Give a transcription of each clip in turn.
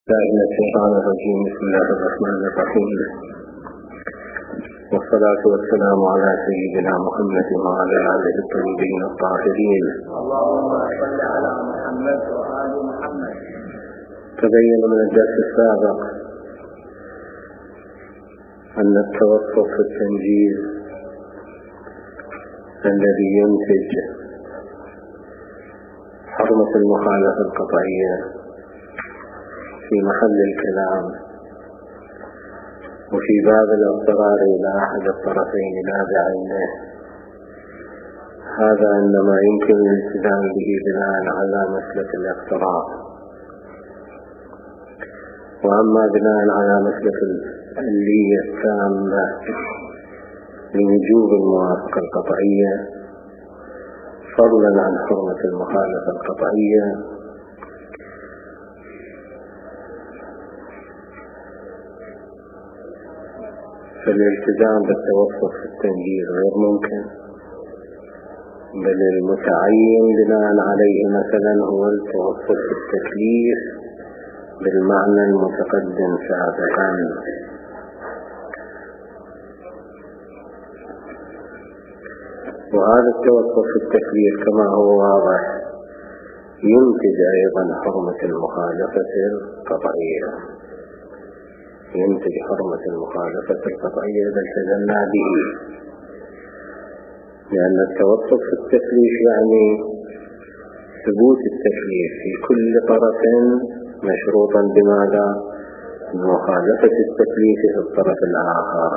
من الشيطان الرجيم. بسم الله الرحمن الرحيم، والصلاة والسلام على سيدنا محمد وعلى آله الطيبين الطاهرين. اللهم صل على محمد وآل محمد. تبين من الدرس السابق أن التوسط في التنجيز الذي ينتج حرمة المخالفة القطعية في محل الكلام وفي باب الاضطرار إلى أحد الطرفين لا بعينه، هذا إنما يمكن الالتزام به بناء على مسلك الاقتراء. وأما بناء على مسلك العلية التامة لوجوب الموافقة القطعية فضلا عن حرمة المخالفة القطعية، فالالتزام بالتوسط في التنجيز غير ممكن، بل المتعين بناء عليه مثلا هو التوسط في التكليف بالمعنى المتقدم سابقا. وهذا التوسط في التكليف كما هو واضح ينتج أيضا حرمة المخالفة القطعية، ينتج حرمة المخالفة القطعية إذا التزمنا به، لأن التوسط في التكليف يعني ثبوت التكليف في كل طرف مشروطا بماذا؟ بمخالفة التكليف في الطرف الآخر.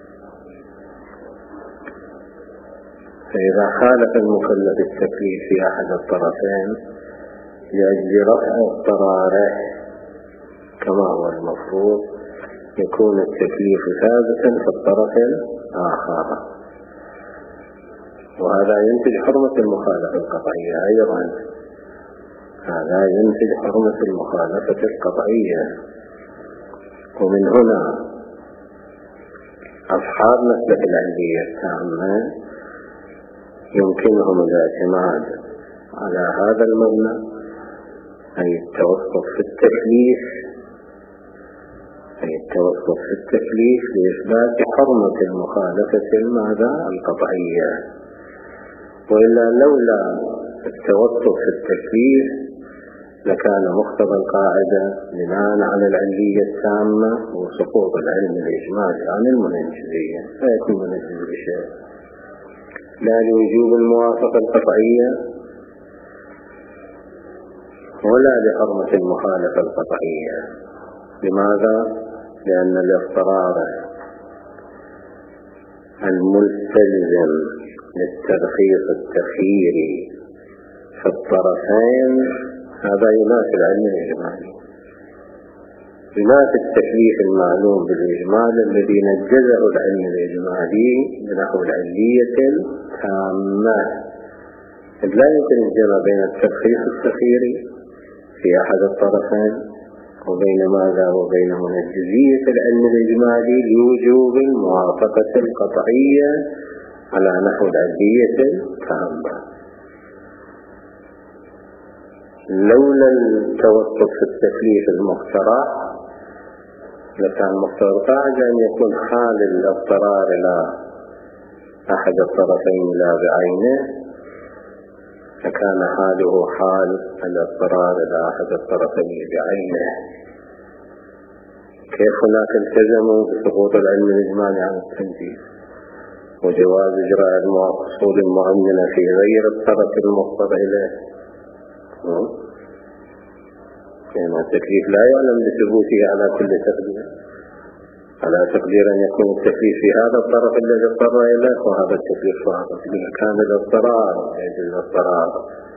فإذا خالف المكلف التكليف في أحد الطرفين لأجل رفع اضطراره كما هو المفروض، يكون التكليف ثابتا في الطرف الآخر، وهذا ينتج حرمة المخالفة القطعية أيضا. هذا ينتج حرمة المخالفة القطعية. ومن هنا أصحاب مسلك العلية التامة يمكنهم الاعتماد على هذا المبنى، أي التوسط في التكليف، أي التوسط في التكليف لإثبات حرمة المخالفة الماذا؟ القطعية. وإلا لولا التوسط في التكليف لكان مقتضى القاعدة بناء على العلية التامة وسقوط العلم الإجمالي عن المنجزية، لا يكون منجز بشيء، لا لوجوب الموافقة القطعية ولا لحرمة المخالفة القطعية. لماذا؟ لأن الاضطرار المستلزم للترخيص التخييري في الطرفين هذا ينافي العلم الإجمالي، ينافي التكليف المعلوم بالإجمال الذي نجزه العلم الإجمالي بنحو العلية التامة. لا يمكن الجمع بين الترخيص التخييري في أحد الطرفين وبين ماذا؟ وبين منجزية العلم الإجمالي لوجوب الموافقة القطعية على نحو العلية التامة. لولا التوسط في التكليف المقترح لكان مقتضى القاعدة أن يكون حال الاضطرار إلى أحد الطرفين لا بعينه، فكان حاله حال الاضطرار إلى أحد الطرفين بعينه. كيف هناك التزموا بسقوط العلم الإجمالي عن التنجيز وجواز إجراء المقصود المؤمنة في غير الطرف المقتضى إليه؟ لأن التكليف لا يعلم بثبوته على كل تقدير، على تقدير أن يكون التكليف في هذا الطرف الذي اضطر إليه وهذا التكليف فقط بمكان الاضطرار يجب الاضطرار.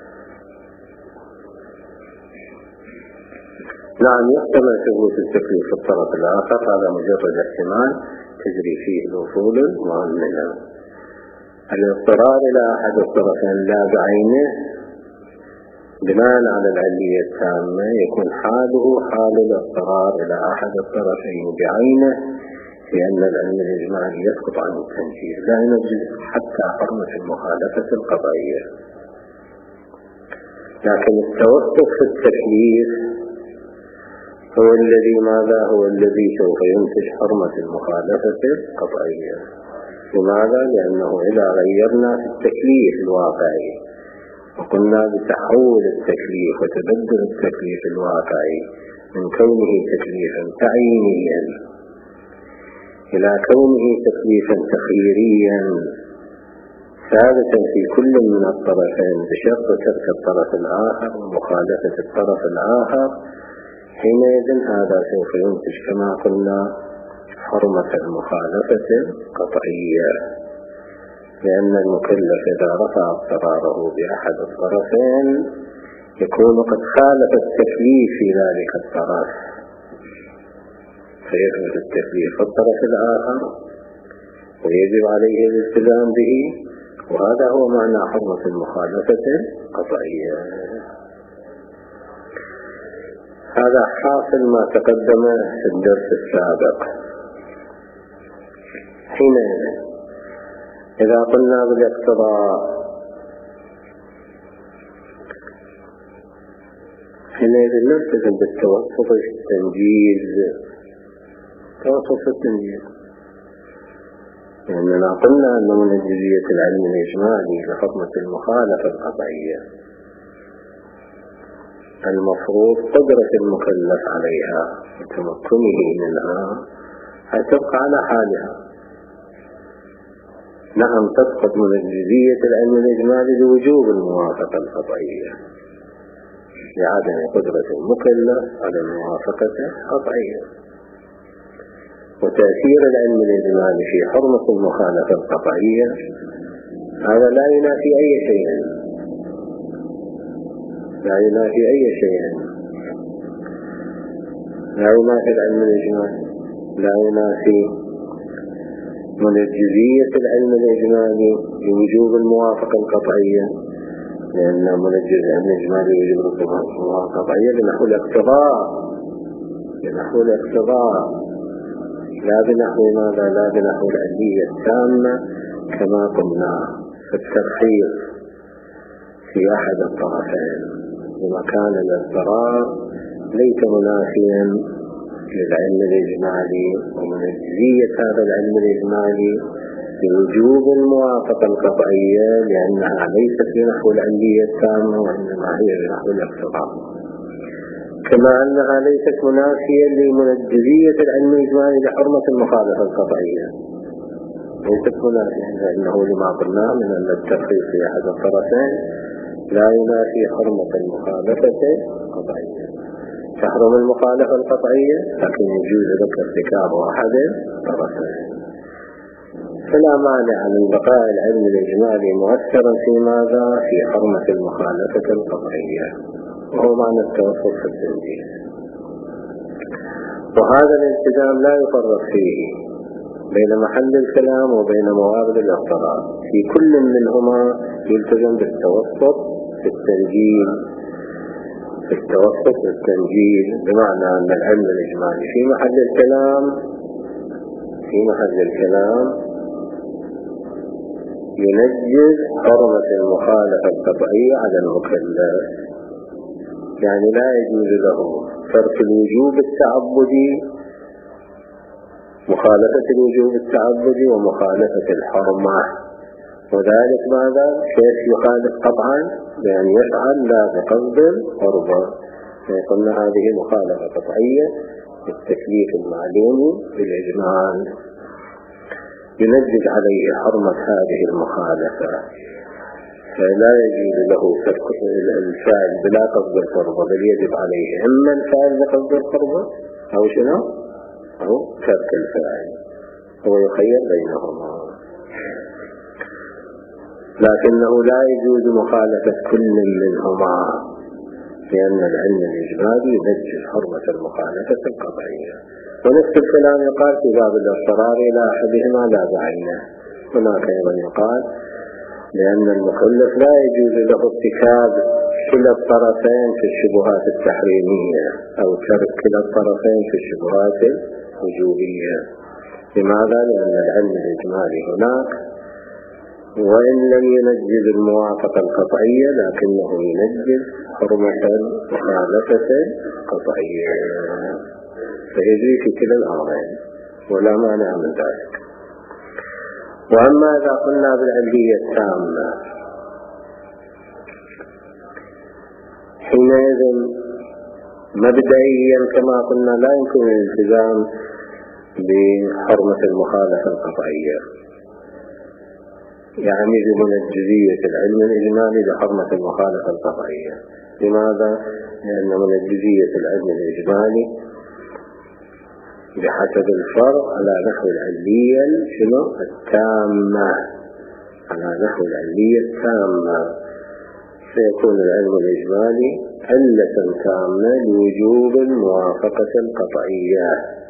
نعم يحتمل ثبوت التكليف في الطرف الآخر، هذا مجرد احتمال تجري فيه الوصول المؤمنة. الاضطرار إلى أحد الطرفين لا بعينه بناء على العلية التامة يكون حاله حال الاضطرار إلى أحد الطرفين بعينه، لأن العلم الإجمالي يسقط عن التنجيز، لا ينجز حتى حرمة المخالفة القطعية. لكن التوسط في التكليف هو الذي سوف ينتج حرمة المخالفة القطعية. لماذا؟ لأنه إذا غيرنا في التكليف الواقعي وقلنا بتحول التكليف وتبدل التكليف الواقعي من كونه تكليفا تعيينيا إلى كونه تكليفا تخييريا ثابتا في كل من الطرفين بشرط ترك الطرف الآخر ومخالفة الطرف الآخر، حينئذ هذا سوف ينتج كما قلنا حرمة المخالفة القطعية، لأن المكلف إذا رفع اضطراره بأحد الطرفين يكون قد خالف التكليف في ذلك الطرف، فيثبت التكليف في الطرف الآخر ويجب عليه الالتزام به، وهذا هو معنى حرمة المخالفة القطعية. هذا حاصل ما تقدم في الدرس السابق. حينئذ إذا قلنا بالاقتضاء حينئذ نلتزم بالتوسط في التنجيز، توسط في التنجيز، لأننا قلنا أن من جزئية العلم الإجمالي لحكمة المخالفة القطعية المفروض قدرة المكلف عليها وتمكنه منها أن تبقى على حالها. نعم تسقط من جزئية العلم الإجمالي لوجوب الموافقة القطعية لعدم قدرة المكلف على الموافقة القطعية، وتأثير العلم الإجمالي في حرمة المخالفة القطعية هذا لا ينافي أي شيء، لا ينافي أي شيء، لا ينافي العلم الإجمالي، لا ينافي من جزئية العلم الإجمالي لوجوب الموافقة القطعية، لأن من العلم الإجمالي يوجب الموافقة القطعية لنحو الاقتضاء، لنحو الاقتضاء لا بنحو ماذا؟ لا بنحو العلية التامة كما قلنا في الترخيص في أحد الطرفين ومكان الاضطرار ليس منافيا للعلم الإجمالي ومن جزئية هذا العلم الإجمالي لوجوب الموافقة القطعية، لأنها ليست بنحو العلية التامة وإنما هي بنحو الاقتضاء، كما أنها ليست منافية لمنجزية العلم الإجمالي لحرمة المخالفة القطعية، ليست منافية، لأنه لما قلنا من أن الترخيص في أحد الطرفين لا ينافي حرمة المخالفة القطعية. تحرم المخالفة القطعية لكن يجوز لك ارتكاب أحد الطرفين، فلا مانع من بقاء العلم الإجمالي مؤثرا في ماذا؟ في حرمة المخالفة القطعية، وهو معنى التوسط في التنجيز. وهذا الالتزام لا يفرق فيه بين محل الكلام وبين موارد الاضطرار، في كل منهما يلتزم بالتوسط في التنجيل، في التوسط في التنجيل، بمعنى أن العلم الإجمالي في محل الكلام، في محل الكلام ينجز حرمة المخالفة القطعية على المكلف، يعني لا يجوز له ترك الوجوب التعبدي، مخالفة الوجوب التعبدي ومخالفة الحرمة، وذلك ماذا؟ كيف يخالف قطعا؟ بأن يفعل لا بقصد القربة، فيقولنا هذه مخالفة قطعية بالتكليف المعلوم بالإجمال ينجز عليه حرمة هذه المخالفة، فلا يجوز له ترك الفعل بلا قصد القربة، بل يجب عليه إما الفعل بقصد القربة أو شنو؟ أو ترك الفعل، هو يخير بينهما، لكنه لا يجوز مخالفة كل منهما، لأن العلم الإجمالي ينجز حرمة المخالفة القطعية. ونفس الكلام يقال في باب الاضطرار إلى أحدهما لا بعينه، هناك أيضا يقال لأن المكلف لا يجوز له ارتكاب كلا الطرفين في الشبهات التحريمية أو ترك كلا الطرفين في الشبهات الوجوبية. لماذا؟ لأن العلم الإجمالي هناك وإن لم ينجز الموافقة القطعية لكنه ينجز حرمة مخالفة قطعية، فيجري في كلا الأمرين ولا مانع من ذلك. وأما إذا قلنا بالعلية التامة حينئذ مبدئيا كما قلنا لا يمكن الالتزام بحرمة المخالفة القطعية، يعني بمنجزية العلم الإجمالي لحرمة المخالفة القطعية. لماذا؟ لأن منجزية العلم الإجمالي بحسب الفرع على نحو العلية التامة، على نحو العلية التامة، سيكون العلم الإجمالي علة تامة لوجوب الموافقة القطعية،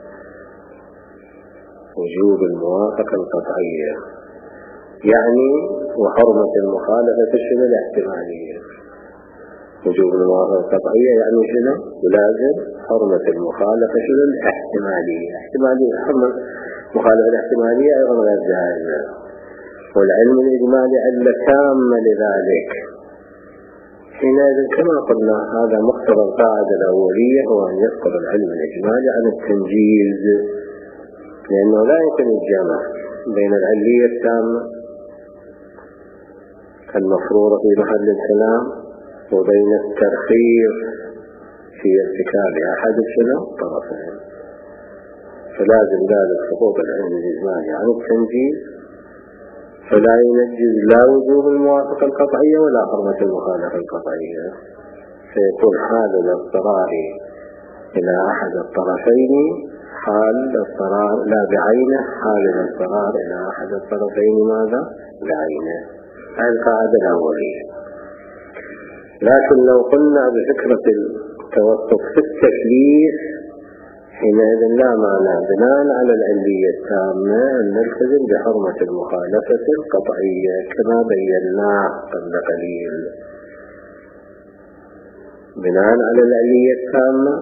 وجوب الموافقة القطعية يعني وحرمة المخالفة شنو الاحتمالية. وجوب الموافقة القطعية يعني شنو؟ ولازم حرمة المخالفة شنو الاحتمالية. احتمالية حرمة مخالفة الاحتمالية أيضا غير جائزة، والعلم الإجمالي علة تامة لذلك. حينئذ كما قلنا هذا مقتضى القاعدة الأولية هو أن يسقط العلم الإجمالي عن التنجيز، لأنه لا يمكن الجمع بين العلية التامة المفروضة في محل الكلام وبين الترخيص في ارتكاب أحد الطرفين، فلازم ذلك سقوط العلم الإجمالي عن التنجيز، فلا ينجز لا وجوب الموافقة القطعية ولا حرمة المخالفة القطعية، فيكون حال الاضطرار إلى أحد الطرفين حال الاضطرار لا بعينه، حال الاضطرار إلى أحد الطرفين ماذا؟ بعينه. هذه القاعدة الأولية. لكن لو قلنا بفكرة التوسط في التكليف حينئذ لا معنى بناء على العلية التامة أن نلتزم بحرمة المخالفة القطعية كما بيناه قبل قليل. بناء على العلية التامة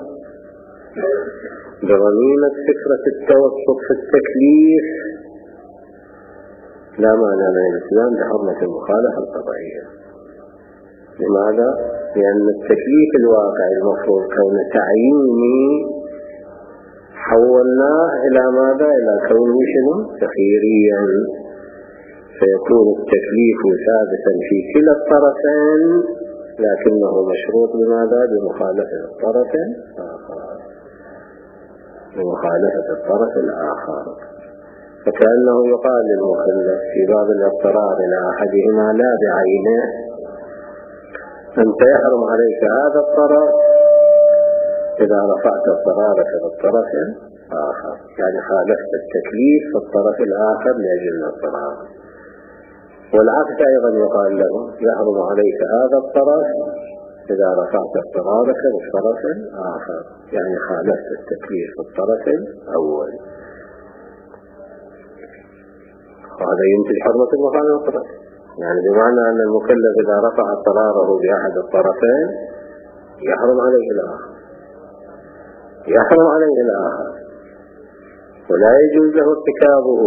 بضميمة فكرة التوسط في التكليف لا معنى من الالتزام بحرمة المخالفة القطعية. لماذا؟ لأن التكليف الواقعي المفروض كون تعييني حولناه إلى ماذا؟ إلى كونه شنو؟ تخييريا، فيكون التكليف ثابتا في كلا الطرفين لكنه مشروط بماذا؟ بمخالفة الطرف الآخر، بمخالفة الطرف الآخر. فكأنه يقال للمكلف في باب الاضطرار إلى أحدهما لا بعينه أنت يحرم عليك هذا الطرف إذا رفعت اضطرارك للطرف الآخر، يعني خالفت التكليف في الطرف الآخر لأجل الاضطرار. والعكس أيضا يقال له يحرم عليك هذا الطرف إذا رفعت اضطرارك للطرف الآخر، يعني خالفت التكليف في الطرف الأول، وهذا ينتج حرمة المخالفة. يعني بمعنى أن المكلف إذا رفع اضطراره بأحد الطرفين يحرم عليه الآخر، يحرم عليه الآخر ولا يجوز له ارتكابه.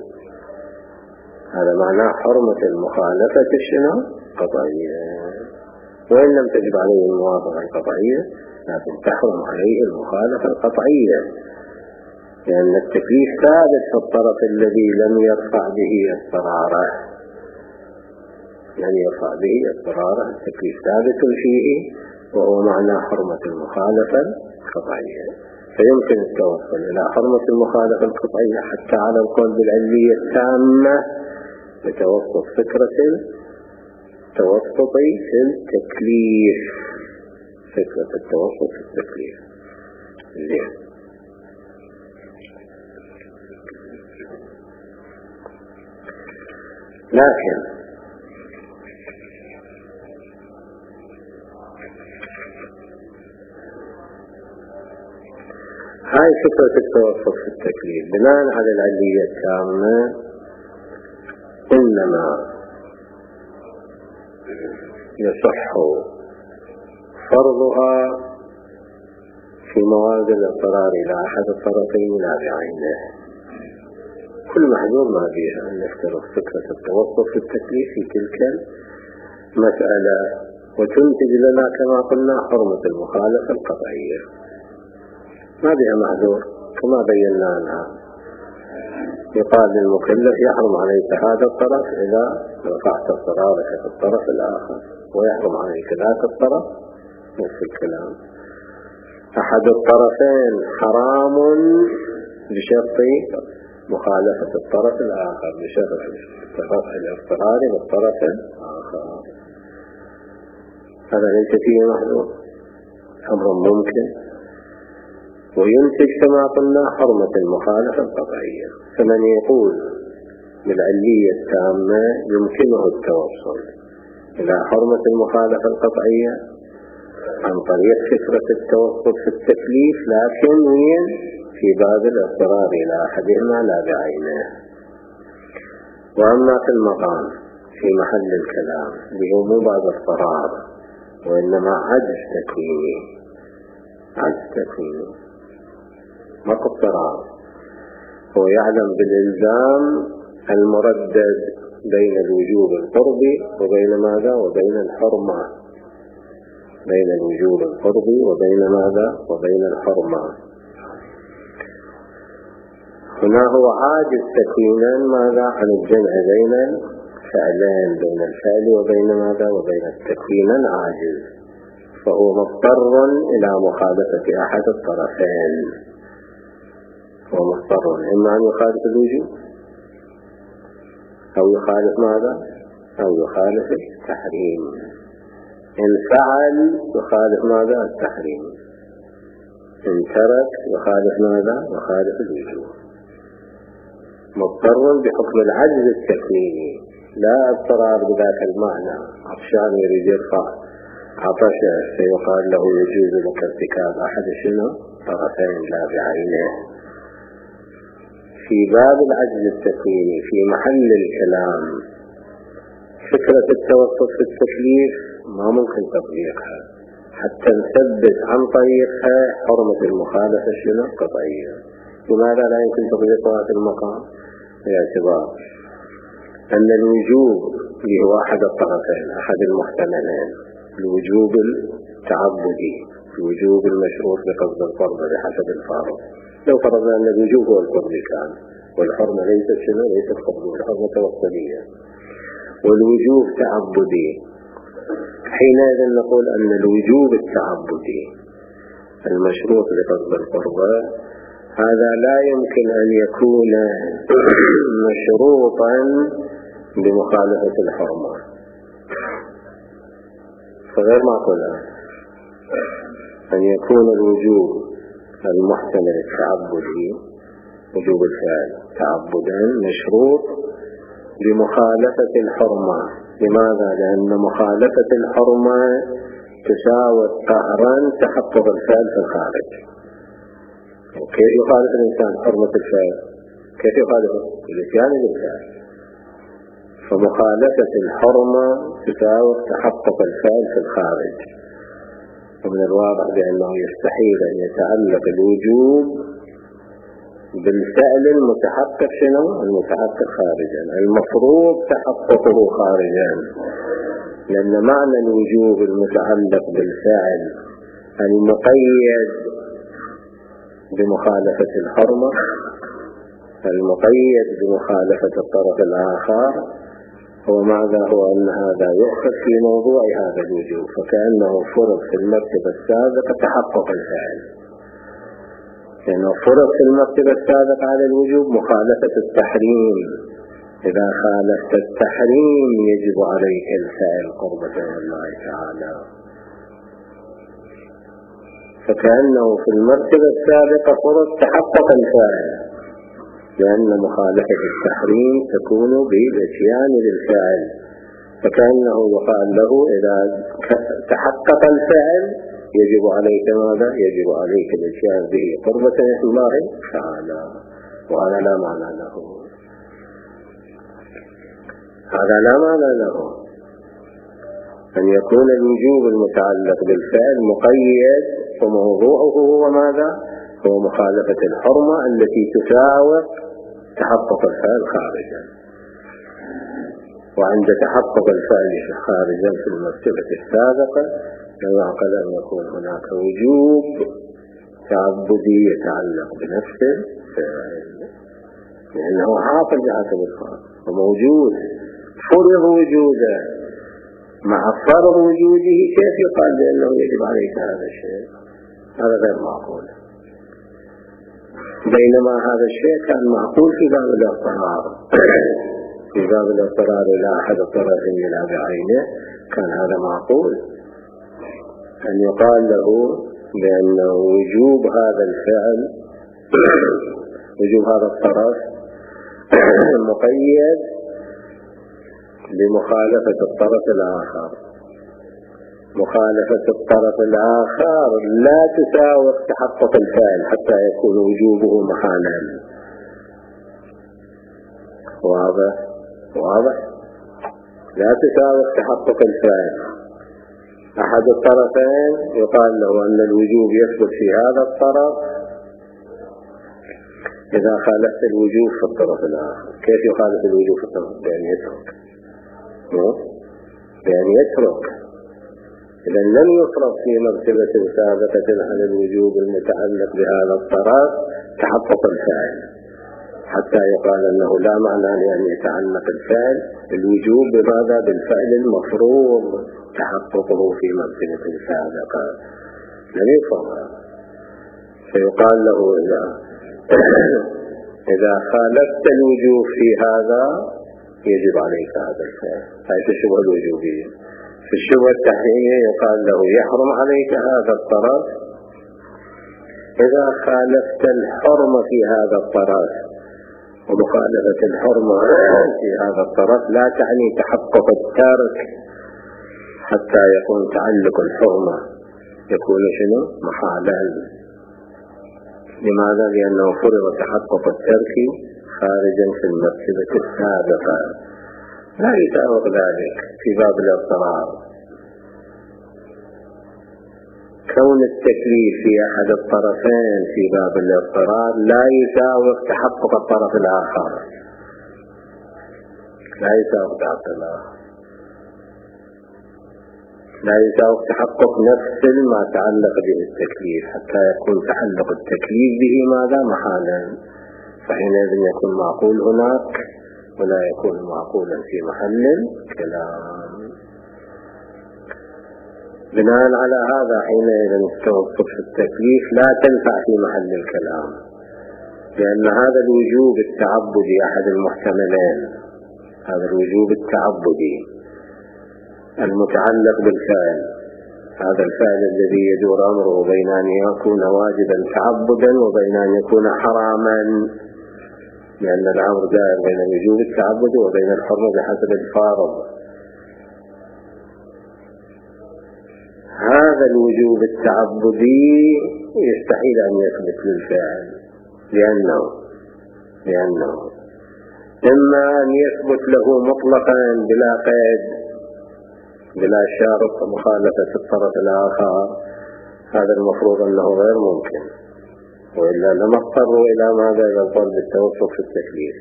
هذا معناه حرمة المخالفة شنو؟ قطعية. وإن لم تجب عليه الموافقة القطعية لكن تحرم عليه المخالفة القطعية، لأن التكليف ثابت في الطرف الذي لم يرفع به اضطراره، لم يرفع به اضطراره، التكليف ثابت فيه وهو معنى حرمة المخالفة القطعية. فيمكن التوصل إلى حرمة المخالفة القطعية حتى على القول بالعلية التامة بتوسط فكرة التوسط في التكليف، فكرة التوسط في التكليف. لكن هاي فكرة التوسط في التكليف بناء على العلية التامة إنما يصح فرضها في مواد الاضطرار إلى أحد الطرفين لا بعينه. كل محذور ما فيها أن نفترض فكرة التوسط في التكليف في تلك المسألة، وتنتج لنا كما قلنا حرمة المخالفة القطعية. ما بها محذور كما بينا عنها. يقال للمكلف يحرم عليك هذا الطرف إذا رفعت الصرارة في الطرف الآخر، ويحرم عليك ذاك الطرف. نفس الكلام، أحد الطرفين حرام بشرط مخالفة الطرف الآخر، بشرط رفع الاضطرار بالطرف الآخر. هذا ليس فيه محذور، أمر ممكن، وينتج كما قلنا حرمة المخالفة القطعية. فمن يقول بالعلية التامة يمكنه التوصل إلى حرمة المخالفة القطعية عن طريق فكرة التوسط في التكليف، لكن في باب الاضطرار إلى أحدهما لا بعينه. وأما في المقام في محل الكلام اللي هو مو باب اضطرار وإنما عجز تكويني، ما اضطرار، هو يعلم بالإلزام المردد بين الوجوب القربي وبين ماذا؟ وبين الحرمة، بين الوجوب القربي وبين ماذا؟ وبين الحرمة. هنا هو عاجز تكوينا ماذا؟ عن الجمع بين الفعلين، بين الفعل وبين ماذا؟ وبين التكوين عاجز، فهو مضطر إلى مخالفة أحد الطرفين. هو مضطر إما أن يخالف الوجوب أو يخالف ماذا؟ أو يخالف التحريم. إن فعل يخالف ماذا؟ التحريم. إن ترك يخالف ماذا؟ يخالف الوجوب. مضطر بحكم العجز التكويني، لا اضطرار بذاك المعنى. عطشان يريد يرفع عطشه فيقال له يجوز لك ارتكاب أحد شنو؟ طرفين لا بعينه. في باب العجز التكويني في محل الكلام فكرة التوسط في التكليف ما ممكن تطبيقها حتى نثبت عن طريقها حرمة المخالفة شنو؟ قطعية. لماذا لا يمكن تطبيقها في المقام؟ باعتبار أن الوجوب اللي هو أحد الطرفين، أحد المحتملين، الوجوب التعبدي، الوجوب المشروط بقصد الفرض بحسب الفارض. لو فرضنا أن الوجوب هو الفرض كان، والحرمة ليست شنو؟ ليست فرض، والحرمة توسلية، والوجوب تعبدي، حينئذ نقول أن الوجوب التعبدي المشروط بقصد الفرض هذا لا يمكن أن يكون مشروطا بمخالفة الحرمة، فغير معقول أن يكون الوجوب المحتمل التعبدي وجوب الفعل تعبدا مشروط بمخالفة الحرمة. لماذا؟ لأن مخالفة الحرمة تساوي قهرا تحقق الفعل في الخارج. وكيف يخالف الإنسان حرمة الفعل؟ كيف يخالفه؟ الاتيان بالفعل. فمخالفة الحرمة تساوي تحقق الفعل في الخارج. ومن الواضح بأنه يستحيل أن يتعلق الوجوب بالفعل المتحقق شنو؟ المتحقق خارجا، المفروض تحققه خارجا، لأن معنى الوجوب المتعلق بالفعل المقيد بمخالفة الحرمة، المقيد بمخالفة الطرف الآخر، هو ماذا؟ هو أن هذا يؤخذ في موضوع هذا الوجوب، فكأنه فرض في المرتبة السابقة تحقق الفعل، لأنه فرض في المرتبة السابقة على الوجوب مخالفة التحريم. إذا خالفت التحريم يجب عليك الفعل قربة من الله تعالى، فكأنه في المرتبة السابقة فرض تحقق الفعل، لأن مخالفة التحريم تكون بالاتيان بالفعل، فكأنه يقال له إذا تحقق الفعل يجب عليك ماذا؟ يجب عليك الاتيان به قربة من الله تعالى. وهذا لا معنى له، هذا لا معنى له أن يكون الوجوب المتعلق بالفعل مقيد وموضوعه هو ماذا؟ هو مخالفة الحرمة التي تساوق تحقق الفعل خارجا، وعند تحقق الفعل خارجا في المرتبة السابقة لا يعقل أن يكون هناك وجوب تعبدي يتعلق بنفس الفعل، لأنه عاقل بحسب الفرض وموجود فرض وجوده. مع فرض وجوده كيف يقال بأنه يجب عليك هذا الشيء؟ هذا غير معقول. بينما هذا الشيء كان معقول في باب الاضطرار، في باب الاضطرار إلى أحد الطرفين لا بعينه كان هذا معقول، أن يقال له بأن وجوب هذا الفعل وجوب هذا الطرف مقيد بمخالفة الطرف الآخر. مخالفة الطرف الآخر لا تساوي تحقق الفعل حتى يكون وجوبه محالا. واضح لا تساوي تحقق الفعل. أحد الطرفين يقال له أن الوجوب يثبت في هذا الطرف إذا خالفت الوجوب في الطرف الآخر. كيف يخالف الوجوب في الطرف؟ بأن يترك. إذا لم يفرض في مرتبة سابقة على الوجوب المتعلق بهذا الطرف تحقق الفعل حتى يقال أنه لا معنى لأن يتعلق الفعل الوجوب بماذا؟ بالفعل المفروض تحققه في مرتبة سابقة. لم يفرض. فيقال له إذا خالفت الوجوب في هذا يجب عليك هذا الفعل. هذه الشبهة الوجوبية. في الشبهة التحريمية يقال له يحرم عليك هذا الطرف إذا خالفت الحرم في هذا الطرف. ومخالفة الحرم في هذا الطرف لا تعني تحقق الترك حتى يكون تعلق الحرمة يكون شنو؟ محالا. لماذا؟ لأنه فرض تحقق الترك خارجا في المرتبة السابقة. لا يساوق ذلك في باب الاضطرار. كون التكليف في أحد الطرفين في باب الاضطرار لا يساوق تحقق الطرف الآخر. لا يساوق تحقق نفس ما تعلق به التكليف حتى يكون تعلق التكليف به ماذا؟ محالا. فحينئذ يكون معقول هناك ولا يكون معقولا في محل الكلام. بناء على هذا حينئذ التوقف في التكليف لا تنفع في محل الكلام، لأن هذا الوجوب التعبدي أحد المحتملين. هذا الوجوب التعبدي المتعلق بالفعل، هذا الفعل الذي يدور أمره بين أن يكون واجبا تعبدا وبين أن يكون حراما، لأن الأمر دائر بين الوجوب التعبدي وبين الحرمة بحسب الفارض. هذا الوجوب التعبدي يستحيل أن يثبت للفعل لأنه إما أن يثبت له مطلقا بلا قيد بلا شرط مخالفة الطرف الآخر، هذا المفروض أنه غير ممكن، وإلا لما اضطروا إلى ماذا؟ إلى طلب التوسط في التكليف.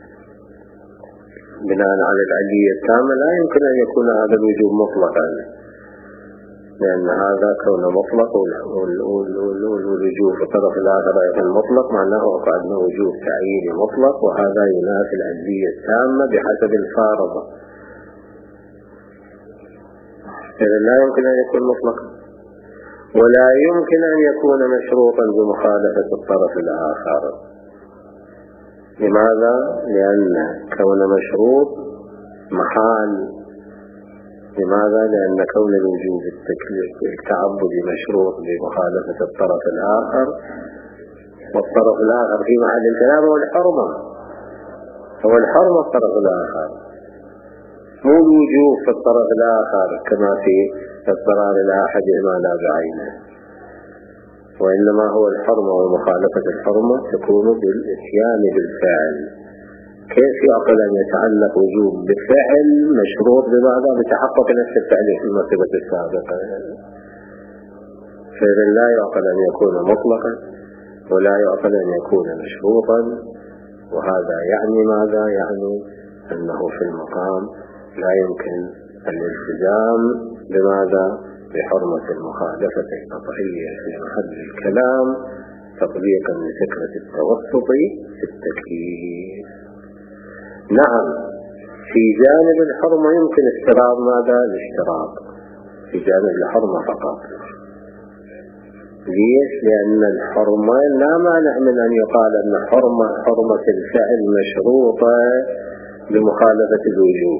بناء على العلية التامة لا يمكن أن يكون هذا الوجوب مطلقا، لأن هذا كون مطلق والوجوب في الطرف الآخر أيضا مطلق معناه أنه وجوب تعييني مطلق، وهذا ينافي العلية التامة بحسب الفارض. إذن لا يمكن أن يكون مطلقا ولا يمكن أن يكون مشروطا بمخالفة الطرف الآخر. لماذا؟ لأن كون مشروط محال. لماذا؟ لأن كون الوجوب التعبدي مشروط بمخالفة الطرف الآخر، والطرف الآخر في محل الكلام هو الحرمة الطرف الآخر، مو الوجوب في الطرف الآخر كما في اضطرار إلى أحدهما لا بعينه، وإنما هو الحرمة ومخالفة الحرمة تكون بالإتيان بالفعل. كيف يعقل أن يتعلق وجوب بفعل مشروط بماذا؟ بتحقق نفس الفعل في المرتبة السابقة. فإذا لا يعقل أن يكون مطلقا ولا يعقل أن يكون مشروطا وهذا يعني ماذا؟ يعني أنه في المقام لا يمكن الالتزام بماذا؟ بحرمة المخالفة القطعية في محل الكلام تطبيقا لفكرة التوسط في التكليف. نعم، في جانب الحرمة يمكن اشتراط ماذا؟ الاشتراط في جانب الحرمة فقط. ليش؟ لأن الحرمة لا مانع من أن يقال أن حرمة الفعل مشروطة بمخالفة الوجوب،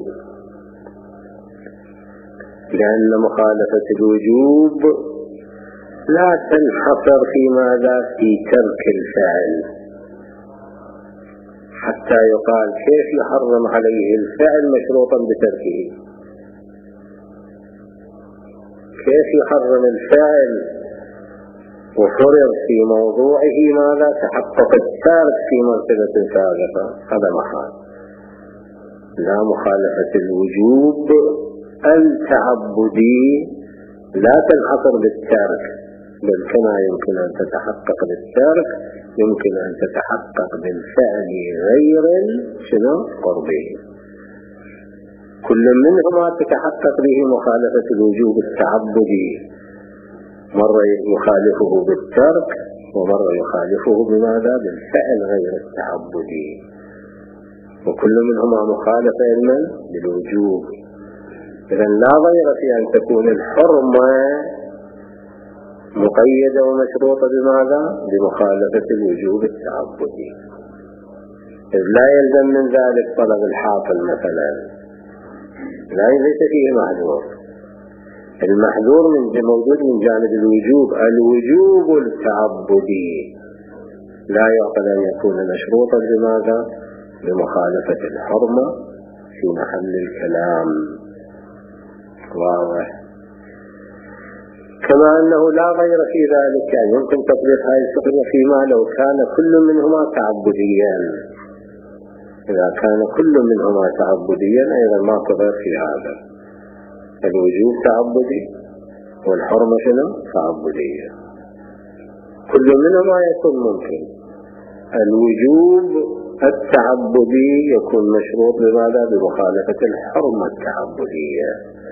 لأن مخالفة الوجوب لا تنحصر في ماذا؟ في ترك الفعل، حتى يقال كيف يحرم عليه الفعل مشروطا بتركه؟ كيف يحرم الفعل وفرض في موضوعه ماذا؟ تحقق الترك في مرتبة سابقة؟ هذا محال. لا، مخالفة الوجوب التعبدي لا تنحصر بالترك، بل كما يمكن أن تتحقق بالترك يمكن أن تتحقق بالفعل غير قربه. كل منهما تتحقق به مخالفة الوجوب التعبدي، مرة يخالفه بالترك ومرة يخالفه بماذا؟ بالفعل غير التعبدي، وكل منهما مخالفة بالوجوب. إذن لا ضير في أن تكون الحرمة مقيدة ومشروطة بماذا؟ بمخالفة الوجوب التعبدي. إذ لا يلزم من ذلك طلب الحاصل مثلا، لا ليس فيه محذور. المحذور موجود من جانب الوجوب، الوجوب التعبدي لا يعقل أن يكون مشروطا بماذا؟ بمخالفة الحرمة في محل الكلام. واضح؟ كما أنه لا غير في ذلك، يعني يمكن تطبيق هذه الفكرة فيما لو كان كل منهما تعبديا. إذا كان كل منهما تعبديا أيضا ما تغير في هذا، الوجوب تعبدي والحرمة تعبدية، كل منهما يكون ممكن. الوجوب التعبدي يكون مشروط بماذا؟ بمخالفة الحرمة التعبدية.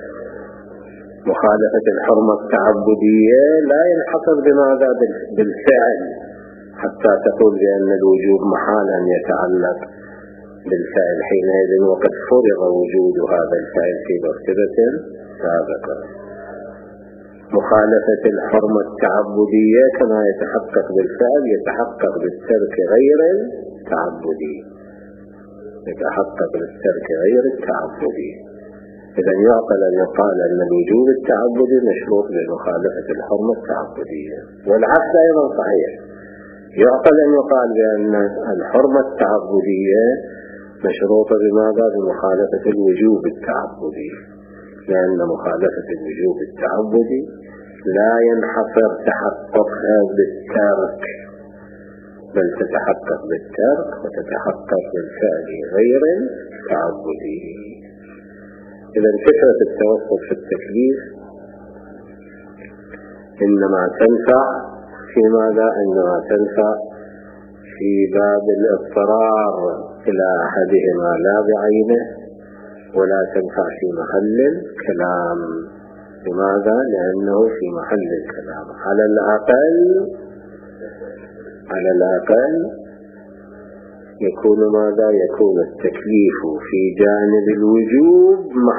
مخالفة الحرمة التعبدية لا ينحصر بماذا؟ بالفعل، حتى تقول بأن الوجوب محال أن يتعلق بالفعل حينئذ وقد فرض وجود هذا الفعل في مرتبة سابقة. مخالفة الحرمة التعبدية كما يتحقق بالفعل يتحقق بالترك غير التعبدي، يتحقق بالترك غير التعبدي. إذن يعقل أن يقال أن الوجوب التعبدي مشروط بمخالفة الحرمة التعبدية، والعكس أيضا صحيح. يعقل أن يقال بأن الحرمة التعبدية مشروطة بماذا؟ بمخالفة الوجوب التعبدي، لأن مخالفة الوجوب التعبدي لا ينحصر تحققها بالترك، بل تتحقق بالترك وتتحقق بالفعل غير التعبدي. إذا فكرة التوسط في التكليف إنما تنفع في ماذا؟ إنما تنفع في باب الاضطرار إلى أحدهما لا بعينه، ولا تنفع في محل الكلام. لماذا؟ لأنه في محل الكلام على الأقل يكون ماذا؟ يكون التكليف في جانب الوجوب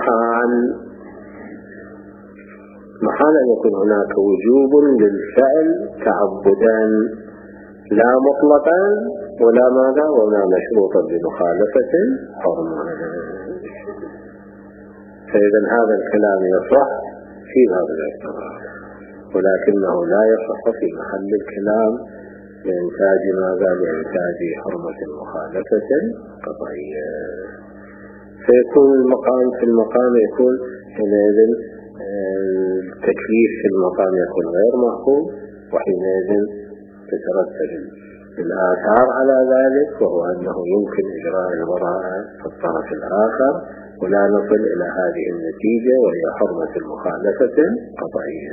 محال أن يكون هناك وجوب للفعل تعبدا، لا مطلقا ولا ماذا؟ ولا مشروطا بمخالفة حرمة. فإذا هذا الكلام يصح في باب الاعتراف، ولكنه لا يصح في محل الكلام لإنتاج ماذا؟ لإنتاج حرمة مخالفة قطعية. فيكون في المقام يكون حينئذ التكليف في المقام يكون غير معقول، وحينئذ تترتب الآثار على ذلك، وهو أنه يمكن إجراء البراءة في الطرف الآخر ولا نصل إلى هذه النتيجة وهي حرمة المخالفة قطعية.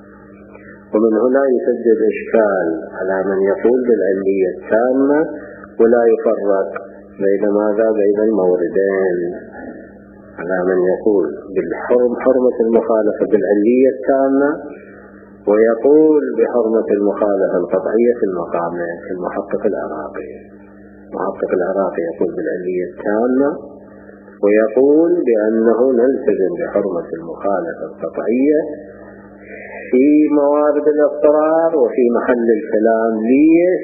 ومن هنا يسجل إشكال على من يقول بالعلية التامة ولا يفرق بين ماذا؟ بين الموردين، على من يقول بحرمة المخالفة بالعلية التامة، ويقول بحرمة المخالفة القطعية في المقامين. في المحقق العراقي يقول بالعلية التامة، ويقول بأنه نلتزم بحرمة المخالفة القطعية في موارد الاضطرار وفي محل الكلام. ليش؟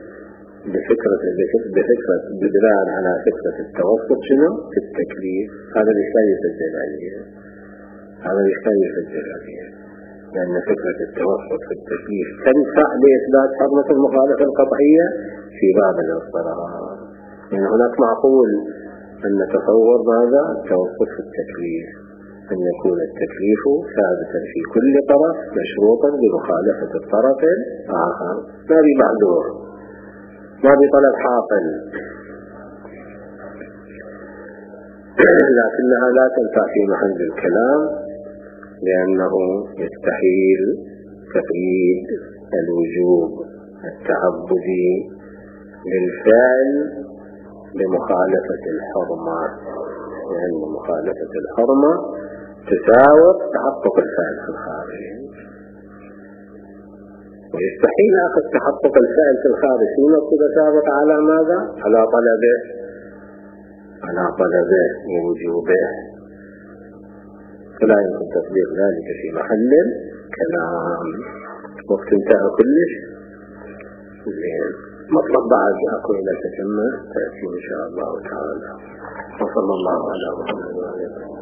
بناء على فكرة التوسط شنو؟ في التكليف. هذا الإشكال يسجل عليه، لأن فكرة التوسط في التكليف تنفع لإثبات حرمة المخالفة القطعية في باب الاضطرار. يعني هناك معقول أن نتصور ماذا؟ التوسط في التكليف، أن يكون التكليف ثابتا في كل طرف مشروطا بمخالفة الطرف الآخر، ما بمعذور، ما بطلب حاصل، لكنها لا تنفع في محل الكلام، لأنه يستحيل تقييد الوجوب التعبدي للفعل بمخالفة الحرمة، لأن مخالفة الحرمة تساوي تحقق الفعل في الخارج، ويستحيل أخذ تحقق الفعل في الخارج في نقطة سابق على ماذا؟ على طلبه ووجوبه، فلا يمكن تطبيق ذلك في محل كلام. وقت انتهى كلش. مطلب بعد أقول لك تتم تأتي إن شاء الله تعالى. وصلى الله على محمد وعلى آله.